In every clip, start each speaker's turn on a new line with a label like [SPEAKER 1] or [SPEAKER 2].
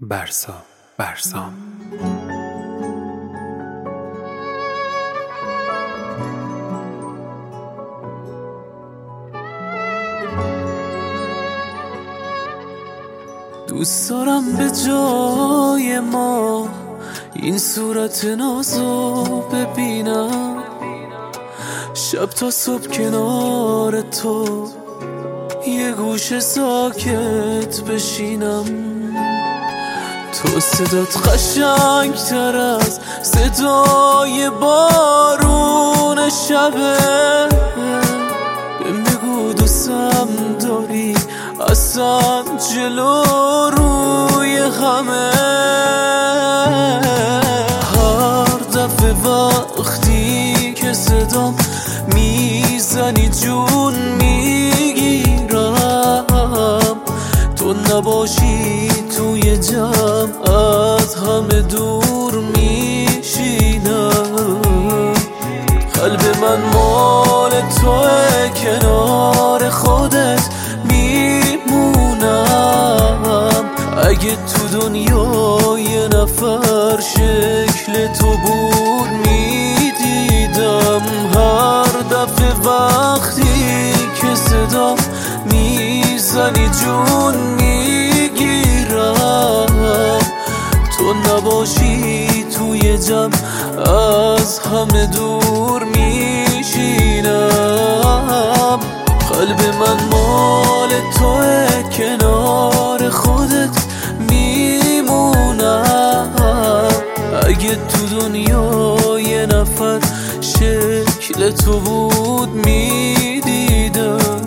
[SPEAKER 1] برسام. دوست دارم به جای ما این صورت نازو ببینم، شب تا صبح کنار تو یه گوشه ساکت بشینم. تو صدات قشنگ تر از صدای بارون شبه، بهم بگو دوستم داری اصلا جلو روی همه. هر دفعه وقتی که صدام میزنی جون میگیرم، تو نباشی توی جمع از همه دور میشینم. قلب من مال توه، کنار خودت میمونم. اگه تو دنیا یه نفر شکل تو بود میدیدم. هر دفعه وقتی که صدا میزنی جون میگیرم، تو نباشی توی جمع از همه دور میشینم. قلب من مال توه، کنار خودت میمونم. اگه تو دنیا یه نفر شکل تو بود میدیدم.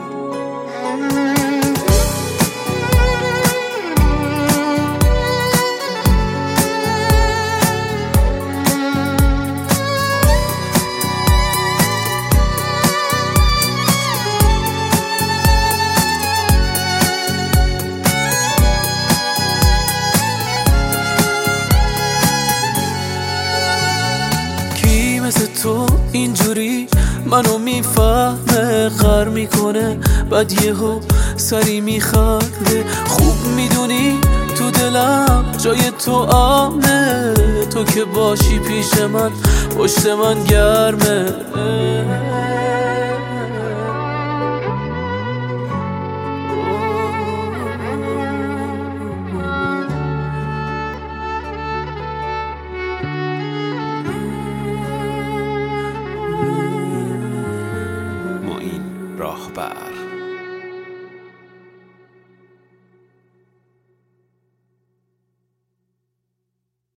[SPEAKER 1] مثل تو اینجوری منو میفهمه، غر میکنه بعد یهو سری میخنده. خوب میدونی تو دلم جای تو امنه، تو که باشی پیش من پشت من گرمه.